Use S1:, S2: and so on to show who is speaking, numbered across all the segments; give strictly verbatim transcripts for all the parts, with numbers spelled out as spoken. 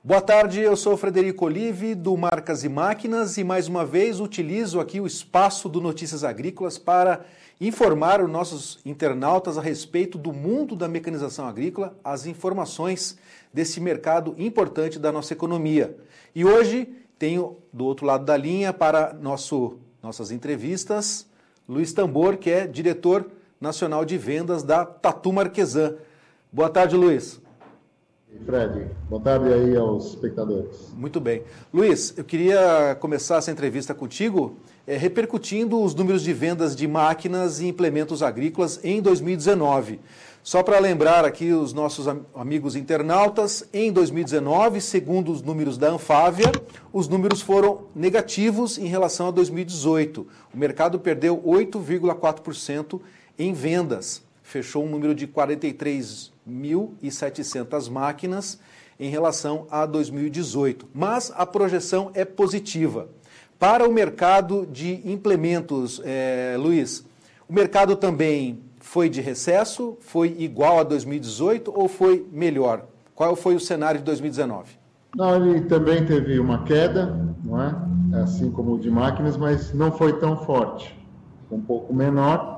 S1: Boa tarde, eu sou o Frederico Olive, do Marcas e Máquinas, e mais uma vez utilizo aqui o espaço do Notícias Agrícolas para informar os nossos internautas a respeito do mundo da mecanização agrícola, as informações desse mercado importante da nossa economia. E hoje tenho do outro lado da linha para nosso, nossas entrevistas, Luiz Tambor, que é diretor nacional de vendas da Tatu Marquesan. Boa tarde, Luiz.
S2: Fred, boa tarde aí aos espectadores.
S1: Muito bem. Luiz, eu queria começar essa entrevista contigo é, repercutindo os números de vendas de máquinas e implementos agrícolas em dois mil e dezenove. Só para lembrar aqui os nossos am- amigos internautas, em dois mil e dezenove, segundo os números da Anfávia, os números foram negativos em relação a dois mil e dezoito. O mercado perdeu oito vírgula quatro por cento em vendas. Fechou um número de quarenta e três mil e setecentas máquinas em relação a dois mil e dezoito. Mas a projeção é positiva. Para o mercado de implementos, é, Luiz, o mercado também foi de recesso? Foi igual a dois mil e dezoito ou foi melhor? Qual foi o cenário de dois mil e dezenove?
S2: Não, ele também teve uma queda, não é? Assim como o de máquinas, mas não foi tão forte. Um pouco menor.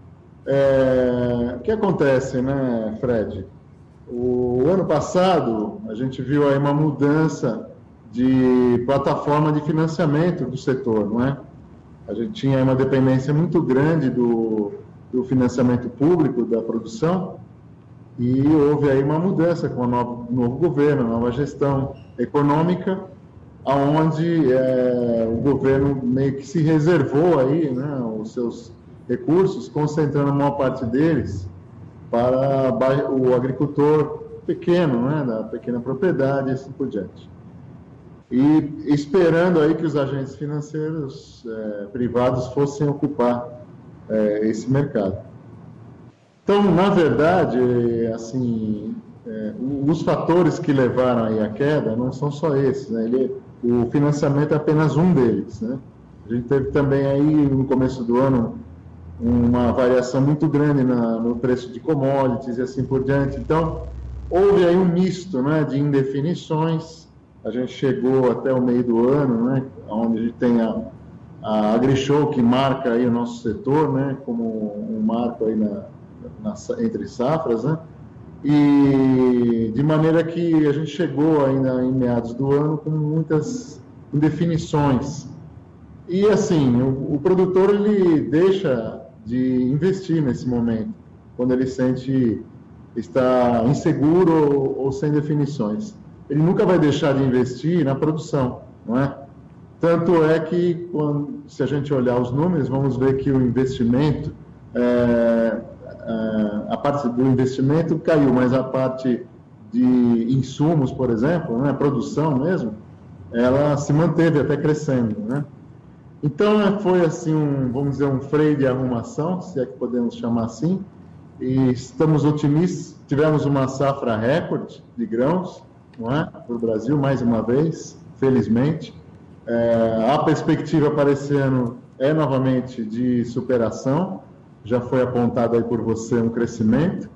S2: É, o que acontece, né, Fred? O ano passado, a gente viu aí uma mudança de plataforma de financiamento do setor, não é? A gente tinha aí uma dependência muito grande do, do financiamento público da produção e houve aí uma mudança com o novo, novo governo, a nova gestão econômica, onde é, o governo meio que se reservou aí, né, os seus recursos, concentrando a maior parte deles para o agricultor pequeno, né, da pequena propriedade e assim por diante. E esperando aí que os agentes financeiros é, privados fossem ocupar é, esse mercado. Então, na verdade, assim, é, os fatores que levaram aí a queda não são só esses, né? Ele, o financiamento é apenas um deles, né? A gente teve também aí, no começo do ano, uma variação muito grande na, no preço de commodities e assim por diante. Então, houve aí um misto, né, de indefinições. A gente chegou até o meio do ano, né, onde a gente tem a, a AgriShow, que marca aí o nosso setor, né, como um marco aí na, na, entre safras, né, e de maneira que a gente chegou ainda em meados do ano com muitas indefinições. E assim, o, o produtor ele deixa de investir nesse momento, quando ele sente estar inseguro ou, ou sem definições. Ele nunca vai deixar de investir na produção, não é? Tanto é que, quando, se a gente olhar os números, vamos ver que o investimento, é, é, a parte do investimento caiu, mas a parte de insumos, por exemplo, né, a produção mesmo, ela se manteve até crescendo, né? Então, foi assim, um, vamos dizer, um freio de arrumação, se é que podemos chamar assim, e estamos otimistas. Tivemos uma safra recorde de grãos, não é? Para o Brasil, mais uma vez, felizmente. É, a perspectiva para esse ano é novamente de superação, já foi apontado aí por você um crescimento.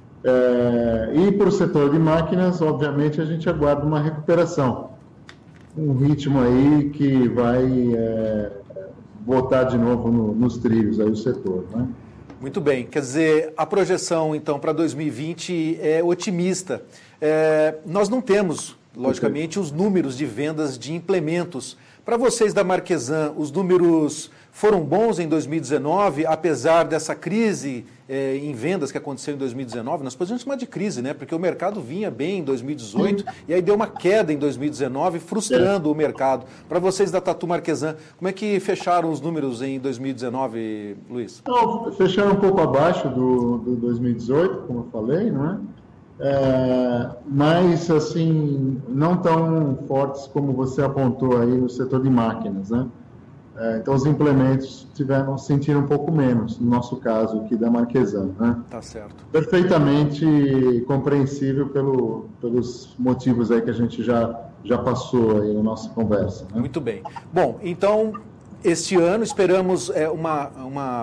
S2: É, e para o setor de máquinas, obviamente, a gente aguarda uma recuperação. Um ritmo aí que vai é, botar de novo no, nos trilhos aí o setor, né?
S1: Muito bem, quer dizer, a projeção então para dois mil e vinte é otimista. É, nós não temos, logicamente, os números de vendas de implementos. Para vocês da Marquesan, os números foram bons em dois mil e dezenove, apesar dessa crise é, em vendas que aconteceu em dois mil e dezenove? Nós podemos chamar de crise, né? Porque o mercado vinha bem em dois mil e dezoito e aí deu uma queda em dois mil e dezenove, frustrando o mercado. Para vocês da Tatu Marquesan, como é que fecharam os números em dois mil e dezenove, Luiz?
S2: Não, fecharam um pouco abaixo do, do dois mil e dezoito, como eu falei, não é? É, mas, assim, não tão fortes como você apontou aí no setor de máquinas, né? É, então, os implementos tiveram, sentiram um pouco menos, no nosso caso aqui da Marquesan, né?
S1: Tá certo.
S2: Perfeitamente compreensível pelo, pelos motivos aí que a gente já, já passou aí na nossa conversa, né?
S1: Muito bem. Bom, então, este ano esperamos é, uma... uma...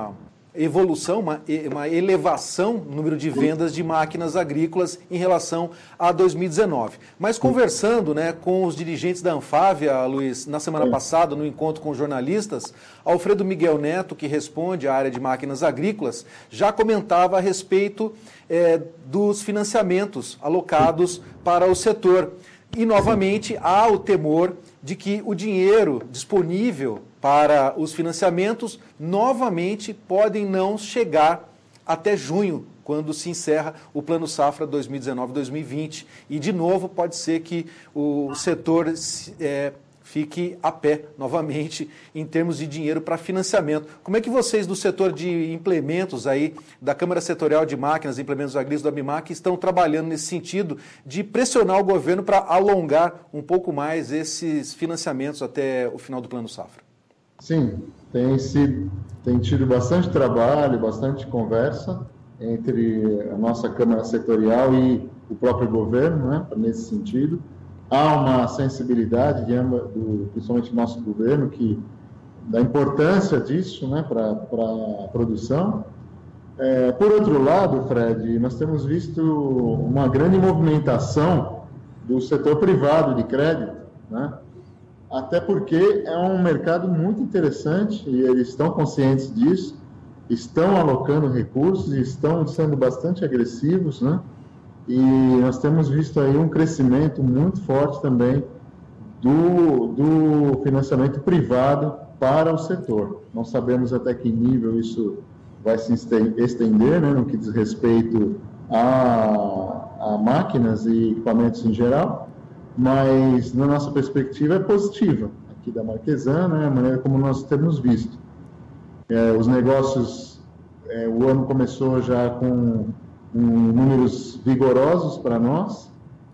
S1: evolução, uma, uma elevação no número de vendas de máquinas agrícolas em relação a dois mil e dezenove. Mas conversando, né, com os dirigentes da Anfávia, Luiz, na semana passada, no encontro com jornalistas, Alfredo Miguel Neto, que responde à área de máquinas agrícolas, já comentava a respeito é, dos financiamentos alocados para o setor. E, novamente, há o temor de que o dinheiro disponível para os financiamentos, novamente, podem não chegar até junho, quando se encerra o Plano Safra dois mil e dezenove dois mil e vinte. E, de novo, pode ser que o setor é, fique a pé, novamente, em termos de dinheiro para financiamento. Como é que vocês, do setor de implementos, aí, da Câmara Setorial de Máquinas e Implementos Agrícolas, do ABIMAQ, estão trabalhando nesse sentido de pressionar o governo para alongar um pouco mais esses financiamentos até o final do Plano Safra?
S2: Sim, tem, sido, tem tido bastante trabalho, bastante conversa entre a nossa Câmara Setorial e o próprio governo, né, nesse sentido. Há uma sensibilidade, de, do, principalmente do nosso governo, que, da importância disso, né, para a produção. É, por outro lado, Fred, nós temos visto uma grande movimentação do setor privado de crédito, né? Até porque é um mercado muito interessante e eles estão conscientes disso, estão alocando recursos e estão sendo bastante agressivos, né? E nós temos visto aí um crescimento muito forte também do, do financiamento privado para o setor. Não sabemos até que nível isso vai se estender, né, no que diz respeito a, a máquinas e equipamentos em geral, mas na nossa perspectiva é positiva, aqui da Marquesan, né, a maneira como nós temos visto. É, os negócios, é, o ano começou já com um, números vigorosos para nós,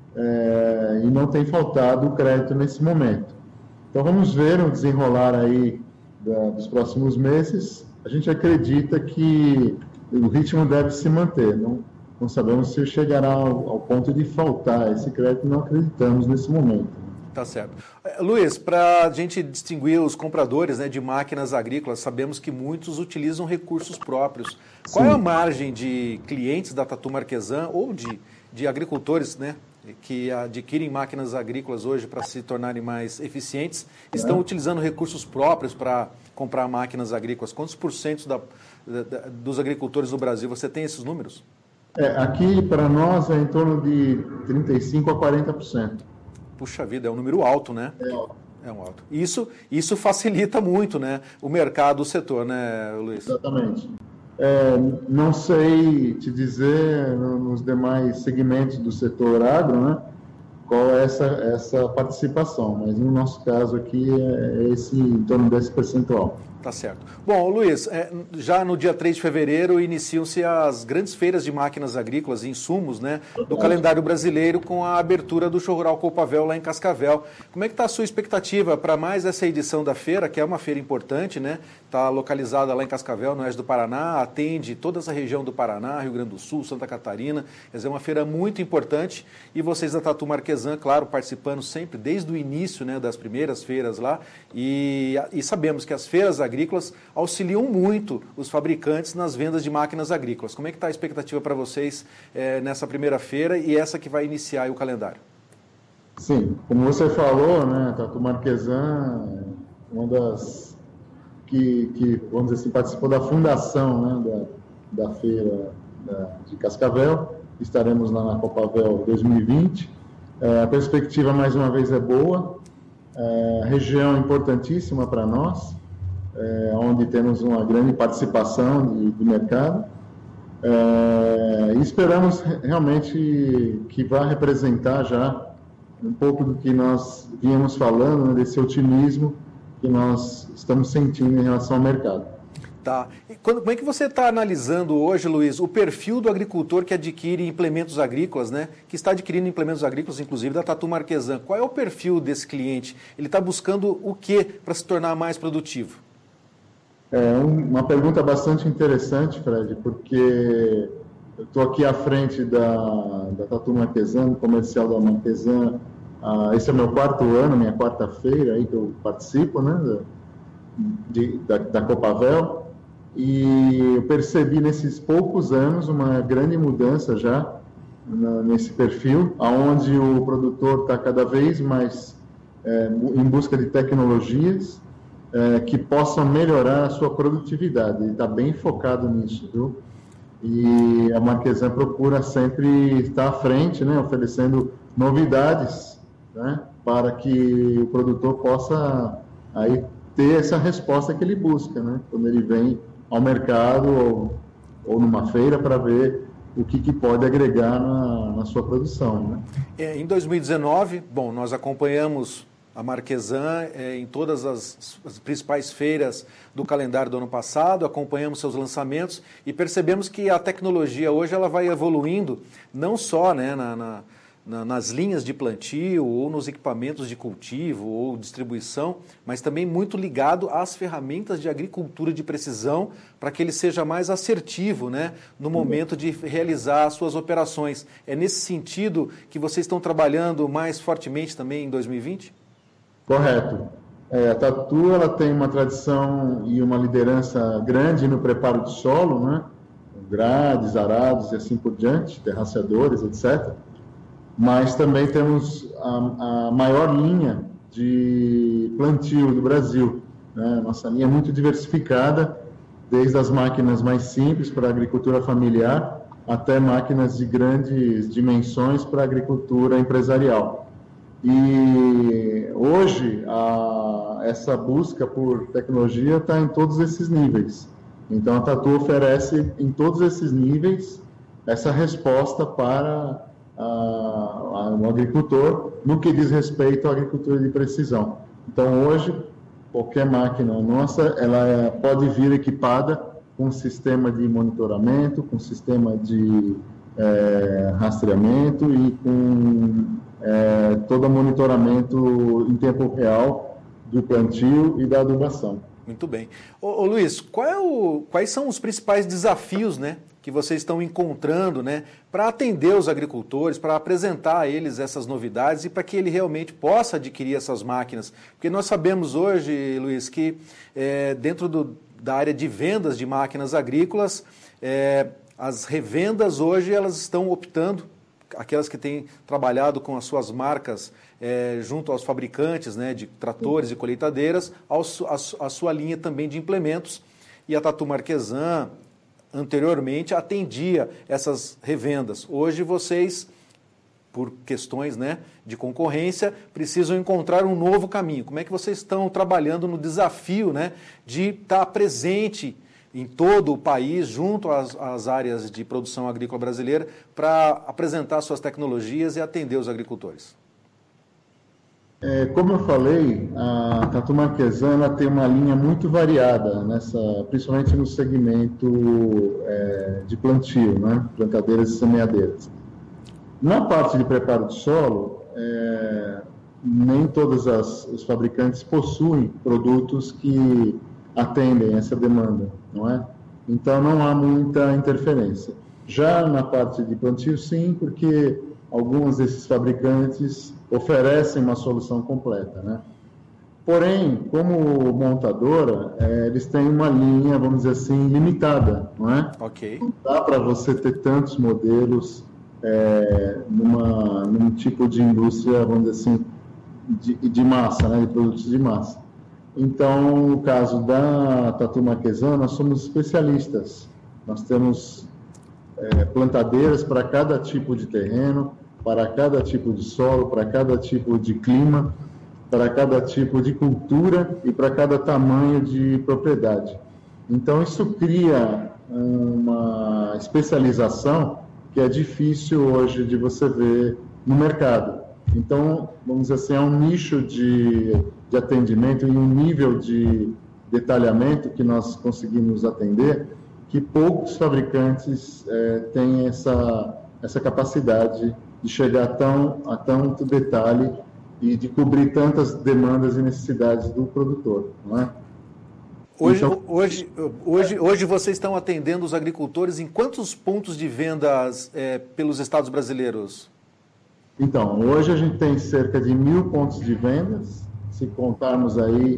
S2: é, e não tem faltado crédito nesse momento. Então vamos ver o desenrolar aí da, dos próximos meses. A gente acredita que o ritmo deve se manter, não Não sabemos se chegará ao, ao ponto de faltar esse crédito, não acreditamos nesse momento.
S1: Tá certo. Luiz, para a gente distinguir os compradores, né, de máquinas agrícolas, sabemos que muitos utilizam recursos próprios. Qual Sim. é a margem de clientes da Tatu Marquesan ou de, de agricultores, né, que adquirem máquinas agrícolas hoje para se tornarem mais eficientes, estão é. utilizando recursos próprios para comprar máquinas agrícolas? Quantos por cento da, da, dos agricultores do Brasil, você tem esses números?
S2: É, aqui, para nós, é em torno de trinta e cinco por cento a quarenta por cento.
S1: Puxa vida, é um número alto, né?
S2: É alto.
S1: É um alto. Isso, isso facilita muito, né, o mercado, o setor, né, Luiz?
S2: Exatamente. É, não sei te dizer, nos demais segmentos do setor agro, né, qual é essa, essa participação, mas no nosso caso aqui é esse, em torno desse percentual.
S1: Tá certo. Bom, Luiz, é, já no dia três de fevereiro iniciam-se as grandes feiras de máquinas agrícolas e insumos, né, do calendário brasileiro, com a abertura do Show Rural Copavel lá em Cascavel. Como é que está a sua expectativa para mais essa edição da feira, que é uma feira importante, né? Está localizada lá em Cascavel, no oeste do Paraná, atende toda essa região do Paraná, Rio Grande do Sul, Santa Catarina. Quer dizer, é uma feira muito importante e vocês da Tatu Marquesan, claro, participando sempre desde o início, né, das primeiras feiras lá, e, e sabemos que as feiras agrícolas agrícolas auxiliam muito os fabricantes nas vendas de máquinas agrícolas. Como é que está a expectativa para vocês é, nessa primeira feira e essa que vai iniciar aí o calendário?
S2: Sim, como você falou, né, a Tatu Marquesan é uma das que, que, vamos dizer assim, participou da fundação, né, da, da feira da, de Cascavel. Estaremos lá na Copavel dois mil e vinte. É, a perspectiva, mais uma vez, é boa. É, região importantíssima para nós. É, onde temos uma grande participação de, de mercado. É, e esperamos realmente que vá representar já um pouco do que nós vínhamos falando, né, desse otimismo que nós estamos sentindo em relação ao mercado.
S1: Tá. E quando, como é que você está analisando hoje, Luiz, o perfil do agricultor que adquire implementos agrícolas, né? Que está adquirindo implementos agrícolas, inclusive da Tatu Marquesan? Qual é o perfil desse cliente? Ele está buscando o que para se tornar mais produtivo?
S2: É uma pergunta bastante interessante, Fred, porque eu estou aqui à frente da, da Tatu Marquesan, comercial da Marquesan. Ah, esse é o meu quarto ano, minha quarta feira aí que eu participo, né, de, da, da Copavel. e eu percebi nesses poucos anos uma grande mudança já na, nesse perfil, onde o produtor está cada vez mais é, em busca de tecnologias é, que possam melhorar a sua produtividade. Ele está bem focado nisso, viu? E a Marquesan procura sempre estar à frente, né, oferecendo novidades, né, para que o produtor possa aí ter essa resposta que ele busca, né, quando ele vem ao mercado ou, ou numa feira para ver o que, que pode agregar na, na sua produção, né?
S1: É, em dois mil e dezenove, bom, nós acompanhamos a Marquesan é, em todas as, as principais feiras do calendário do ano passado, acompanhamos seus lançamentos e percebemos que a tecnologia hoje ela vai evoluindo não só, né, na, na, na, nas linhas de plantio ou nos equipamentos de cultivo ou distribuição, mas também muito ligado às ferramentas de agricultura de precisão para que ele seja mais assertivo, né, no momento de realizar as suas operações. É nesse sentido que vocês estão trabalhando mais fortemente também em dois mil e vinte?
S2: Correto. É, a Tatu ela tem uma tradição e uma liderança grande no preparo de solo, né? Grades, arados e assim por diante, terraceadores, etcétera. Mas também temos a, a maior linha de plantio do Brasil, né? Nossa linha é muito diversificada, desde as máquinas mais simples para a agricultura familiar até máquinas de grandes dimensões para a agricultura empresarial. E hoje, a, essa busca por tecnologia está em todos esses níveis. Então, a Tatu oferece em todos esses níveis essa resposta para a, a, o agricultor no que diz respeito à agricultura de precisão. Então, hoje, qualquer máquina nossa, ela é, pode vir equipada com sistema de monitoramento, com sistema de é, rastreamento e com É, todo o monitoramento em tempo real do plantio e da adubação.
S1: Muito bem. Ô, ô Luiz, qual é o, quais são os principais desafios, né, que vocês estão encontrando, né, para atender os agricultores, para apresentar a eles essas novidades e para que ele realmente possa adquirir essas máquinas? Porque nós sabemos hoje, Luiz, que é, dentro do, da área de vendas de máquinas agrícolas, é, as revendas hoje elas estão optando, aquelas que têm trabalhado com as suas marcas é, junto aos fabricantes, né, de tratores e colheitadeiras, aos, a, a sua linha também de implementos. E a Tatu Marquesan, anteriormente, atendia essas revendas. Hoje vocês, por questões, né, de concorrência, precisam encontrar um novo caminho. Como é que vocês estão trabalhando no desafio, né, de estar presente em todo o país, junto às, às áreas de produção agrícola brasileira, para apresentar suas tecnologias e atender os agricultores?
S2: É, como eu falei, a Tatu Marquesan ela tem uma linha muito variada, nessa, principalmente no segmento é, de plantio, né? Plantadeiras e semeadeiras. Na parte de preparo de solo, é, nem todos as, os fabricantes possuem produtos que atendem essa demanda, não é? Então não há muita interferência. Já na parte de plantio, sim, porque alguns desses fabricantes oferecem uma solução completa, né? Porém, como montadora, é, eles têm uma linha, vamos dizer assim, limitada, não é?
S1: Ok.
S2: Não dá para você ter tantos modelos é, numa, num tipo de indústria, vamos dizer assim, de, de massa, né? De produtos de massa. Então, no caso da Tatu Marquesan, nós somos especialistas. Nós temos é, plantadeiras para cada tipo de terreno, para cada tipo de solo, para cada tipo de clima, para cada tipo de cultura e para cada tamanho de propriedade. Então, isso cria uma especialização que é difícil hoje de você ver no mercado. Então, vamos dizer assim, é um nicho de, de atendimento e um nível de detalhamento que nós conseguimos atender, que poucos fabricantes é, têm essa, essa capacidade de chegar tão, a tanto detalhe e de cobrir tantas demandas e necessidades do produtor, não é?
S1: Hoje,
S2: então,
S1: hoje, hoje, hoje vocês estão atendendo os agricultores em quantos pontos de vendas é, pelos estados brasileiros?
S2: Então, hoje a gente tem cerca de mil pontos de vendas, se contarmos aí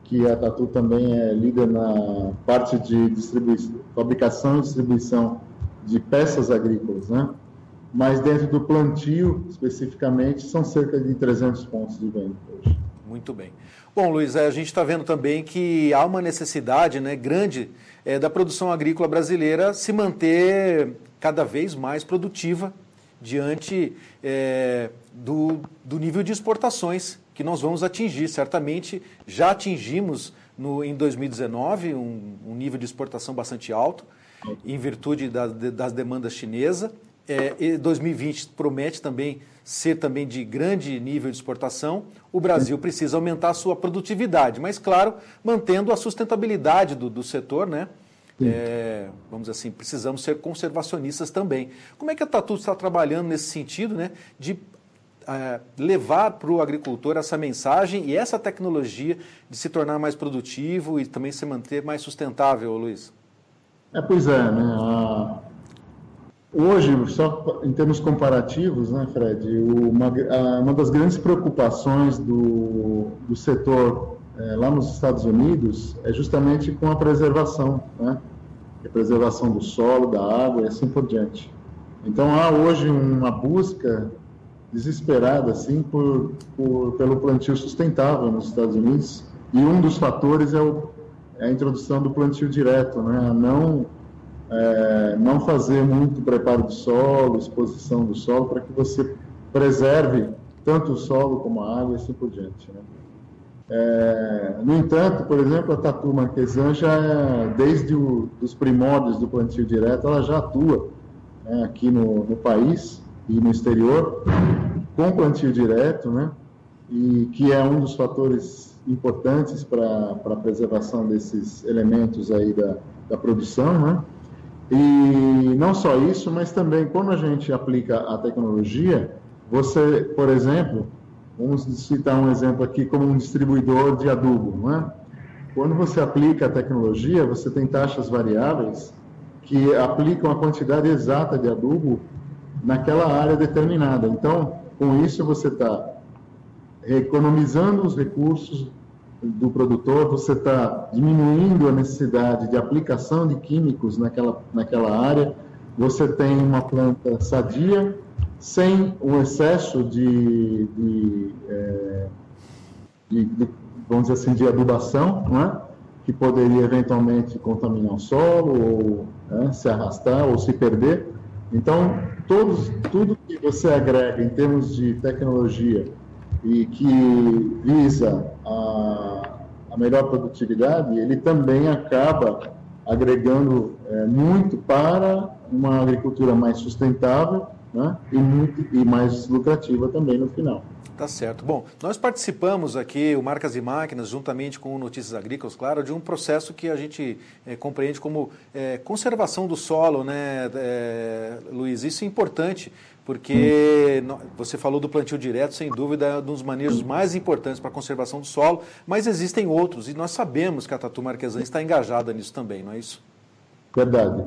S2: que a Tatu também é líder na parte de distribuição, fabricação e distribuição de peças agrícolas, né? Mas dentro do plantio, especificamente, são cerca de trezentos pontos de venda hoje.
S1: Muito bem. Bom, Luiz, a gente está vendo também que há uma necessidade, né, grande é, da produção agrícola brasileira se manter cada vez mais produtiva diante é, do, do nível de exportações que nós vamos atingir. Certamente já atingimos no, em dois mil e dezenove um, um nível de exportação bastante alto, em virtude da, das demandas chinesas. É, e dois mil e vinte promete também ser também de grande nível de exportação. O Brasil precisa aumentar a sua produtividade, mas, claro, mantendo a sustentabilidade do, do setor, né? É, vamos dizer assim, precisamos ser conservacionistas também. Como é que a Tatu está trabalhando nesse sentido, né, de é, levar para o agricultor essa mensagem e essa tecnologia de se tornar mais produtivo e também se manter mais sustentável, Luiz?
S2: É, pois é, né? A... Hoje, só em termos comparativos, né, Fred, uma, uma das grandes preocupações do, do setor é, lá nos Estados Unidos é justamente com a preservação, né? A preservação do solo, da água e assim por diante. Então, há hoje uma busca desesperada assim, por, por, pelo plantio sustentável nos Estados Unidos, e um dos fatores é, o, é a introdução do plantio direto, né? Não... É, não fazer muito preparo do solo, exposição do solo, para que você preserve tanto o solo como a água e assim por diante, né? É, no entanto, por exemplo, a Tatu Marquesan já, desde o, os primórdios do plantio direto, ela já atua, né, aqui no, no país e no exterior, com plantio direto, né, e que é um dos fatores importantes para a preservação desses elementos aí da, da produção, né? E não só isso, mas também quando a gente aplica a tecnologia, você, por exemplo, vamos citar um exemplo aqui como um distribuidor de adubo, não é? Quando você aplica a tecnologia, você tem taxas variáveis que aplicam a quantidade exata de adubo naquela área determinada. Então, com isso você está economizando os recursos do produtor, você está diminuindo a necessidade de aplicação de químicos naquela, naquela área, você tem uma planta sadia, sem um excesso de, de, é, de, de vamos dizer assim, de adubação, não é? Que poderia eventualmente contaminar o solo, ou né, se arrastar, ou se perder. Então, todos, tudo que você agrega em termos de tecnologia e que visa a, a melhor produtividade, ele também acaba agregando é, muito para uma agricultura mais sustentável, né, e, muito, e mais lucrativa também no final.
S1: Tá certo. Bom, nós participamos aqui, o Marcas e Máquinas, juntamente com o Notícias Agrícolas, claro, de um processo que a gente é, compreende como é, conservação do solo, né, é, Luiz? Isso é importante, porque hum. você falou do plantio direto, sem dúvida, é um dos manejos mais importantes para a conservação do solo, mas existem outros, e nós sabemos que a Tatu Marquesan está engajada nisso também, não é isso?
S2: Verdade.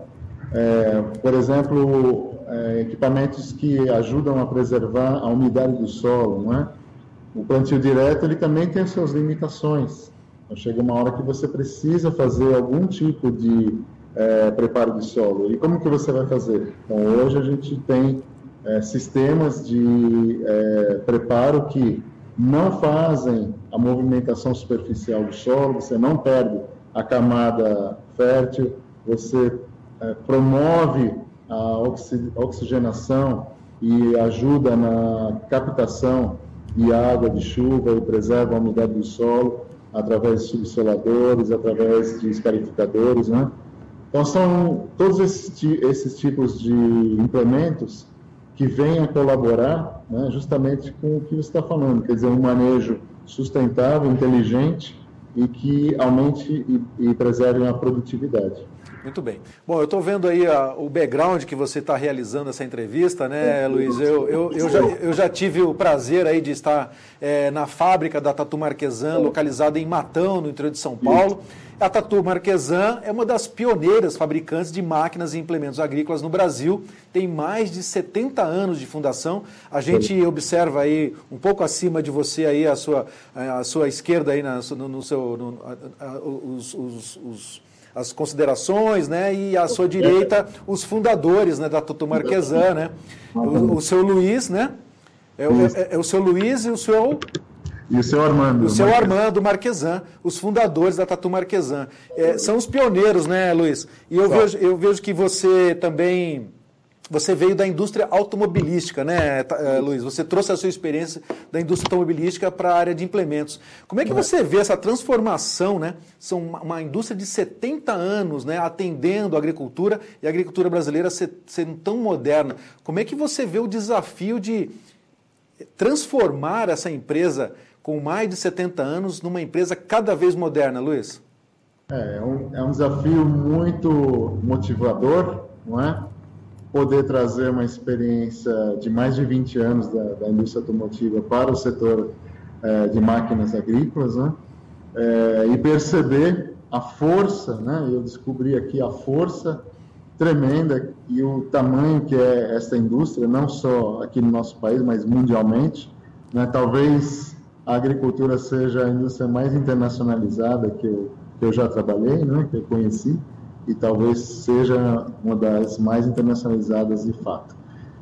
S2: É, por exemplo, é, equipamentos que ajudam a preservar a umidade do solo, não é? O plantio direto, ele também tem suas limitações. Então, chega uma hora que você precisa fazer algum tipo de é, preparo de solo. E como que você vai fazer? Então, hoje a gente tem é, sistemas de é, preparo que não fazem a movimentação superficial do solo, você não perde a camada fértil, você É, promove a oxigenação e ajuda na captação de água de chuva e preserva a umidade do solo através de subsoladores, através de escarificadores, né? Então, são todos esses, esses tipos de implementos que vêm a colaborar, né, justamente com o que você está falando, quer dizer, um manejo sustentável, inteligente e que aumente e, e preserve a produtividade.
S1: Muito bem. Bom, eu estou vendo aí a, o background que você está realizando essa entrevista, né, Luiz? Eu, eu, eu, já, eu já tive o prazer aí de estar é, na fábrica da Tatu Marquesan, localizada em Matão, no interior de São Paulo. A Tatu Marquesan é uma das pioneiras fabricantes de máquinas e implementos agrícolas no Brasil, tem mais de setenta anos de fundação. A gente observa aí, um pouco acima de você, aí, a, sua, a sua esquerda, aí na, no, no seu, no, a, a, os, os, os, as considerações, né? E à sua direita, os fundadores, né, da Tatu Marquesan, né? O, o seu Luiz, né? É, é, é o seu Luiz e o seu...
S2: E o seu Armando.
S1: O seu Armando Marquesan, os fundadores da Tatu Marquesan. É, são os pioneiros, né, Luiz? E eu vejo, eu vejo que você também, você veio da indústria automobilística, né, Luiz? Você trouxe a sua experiência da indústria automobilística para a área de implementos. Como é que você vê essa transformação, né? São uma, uma indústria de setenta anos, né, atendendo a agricultura e a agricultura brasileira sendo tão moderna. Como é que você vê o desafio de transformar essa empresa com mais de setenta anos numa empresa cada vez moderna, Luiz?
S2: É, é, um, é um desafio muito motivador, não é? Poder trazer uma experiência de mais de vinte anos da, da indústria automotiva para o setor é, de máquinas agrícolas, né? É, e perceber a força, né? Eu descobri aqui a força tremenda e o tamanho que é essa indústria, não só aqui no nosso país, mas mundialmente, né? Talvez a agricultura seja a indústria mais internacionalizada que eu, que eu já trabalhei, né? Que eu conheci, e talvez seja uma das mais internacionalizadas de fato.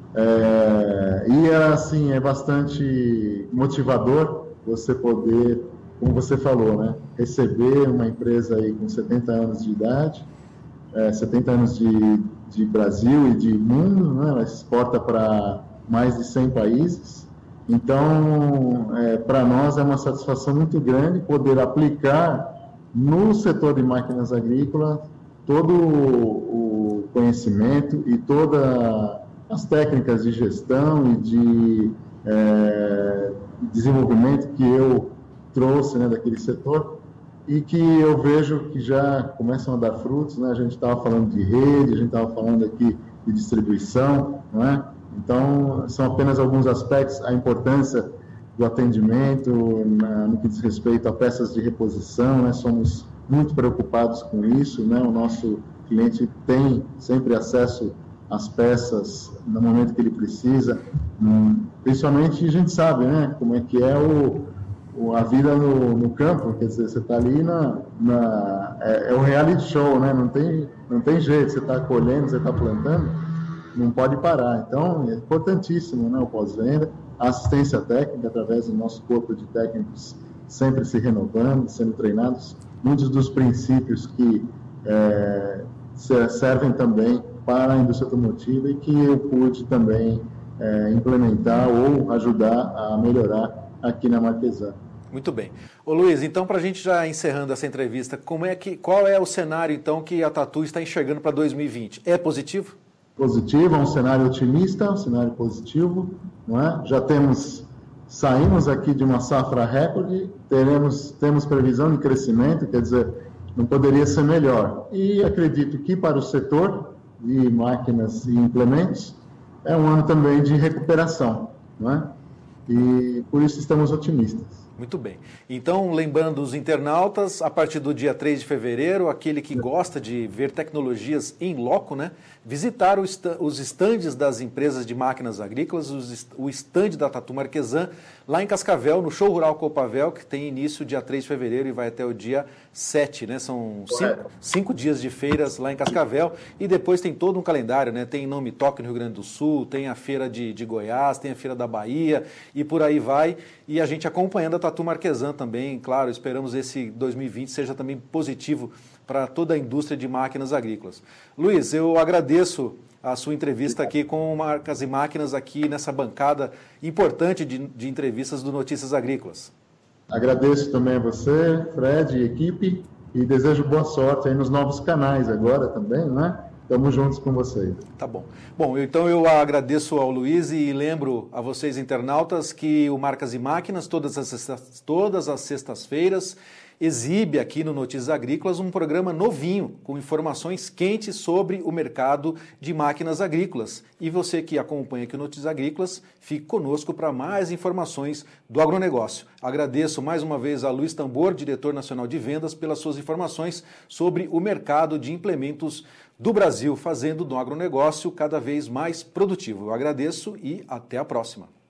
S2: É, e assim, é bastante motivador você poder, como você falou, né? Receber uma empresa aí com setenta anos de idade, É, setenta anos de, de Brasil e de mundo, né? Ela exporta para mais de cem países. Então, é, para nós é uma satisfação muito grande poder aplicar no setor de máquinas agrícolas todo o conhecimento e todas as técnicas de gestão e de é, desenvolvimento que eu trouxe, né, daquele setor, e que eu vejo que já começam a dar frutos, né? A gente estava falando de rede, a gente estava falando aqui de distribuição, não é? Então, são apenas alguns aspectos, a importância do atendimento, na, no que diz respeito a peças de reposição, né? Somos muito preocupados com isso, né? O nosso cliente tem sempre acesso às peças no momento que ele precisa, hum, principalmente a gente sabe, né? Como é que é o a vida no, no campo, quer dizer, você está ali na, na é, é um reality show, né? Não tem, não tem jeito, você está colhendo, você está plantando, não pode parar. Então, é importantíssimo, né, o pós-venda, a assistência técnica através do nosso corpo de técnicos sempre se renovando, sendo treinados, muitos dos princípios que é, servem também para a indústria automotiva e que eu pude também é, implementar ou ajudar a melhorar aqui na Marquesan.
S1: Muito bem. Ô Luiz, então para a gente já encerrando essa entrevista, como é que, qual é o cenário então que a Tatu está enxergando para dois mil e vinte? É positivo?
S2: Positivo, é um cenário otimista, um cenário positivo, não é? Já temos, saímos aqui de uma safra recorde, teremos, temos previsão de crescimento, quer dizer, não poderia ser melhor. E acredito que para o setor de máquinas e implementos, é um ano também de recuperação, não é? E por isso estamos otimistas.
S1: Muito bem. Então, lembrando os internautas, a partir do dia três de fevereiro, aquele que gosta de ver tecnologias em loco, né, visitar os estandes das empresas de máquinas agrícolas, o estande da Tatu Marquesan, lá em Cascavel, no Show Rural Copavel, que tem início dia três de fevereiro e vai até o dia sete, né? São cinco, cinco dias de feiras lá em Cascavel, e depois tem todo um calendário, né? Tem Não Me Toque no Rio Grande do Sul, tem a feira de, de Goiás, tem a feira da Bahia, e por aí vai, e a gente acompanhando a Tatu Marquesan também, claro, esperamos esse dois mil e vinte seja também positivo para toda a indústria de máquinas agrícolas. Luiz, eu agradeço a sua entrevista aqui com Marcas e Máquinas, aqui nessa bancada importante de, de entrevistas do Notícias Agrícolas.
S2: Agradeço também a você, Fred e equipe, e desejo boa sorte aí nos novos canais agora também, né? Estamos juntos com vocês.
S1: Tá bom. Bom, então eu agradeço ao Luiz e lembro a vocês, internautas, que o Marcas e Máquinas, todas as, todas as sextas-feiras, exibe aqui no Notícias Agrícolas um programa novinho, com informações quentes sobre o mercado de máquinas agrícolas. E você que acompanha aqui o Notícias Agrícolas, fique conosco para mais informações do agronegócio. Agradeço mais uma vez a Luiz Tambor, diretor nacional de vendas, pelas suas informações sobre o mercado de implementos do Brasil, fazendo do agronegócio cada vez mais produtivo. Eu agradeço e até a próxima.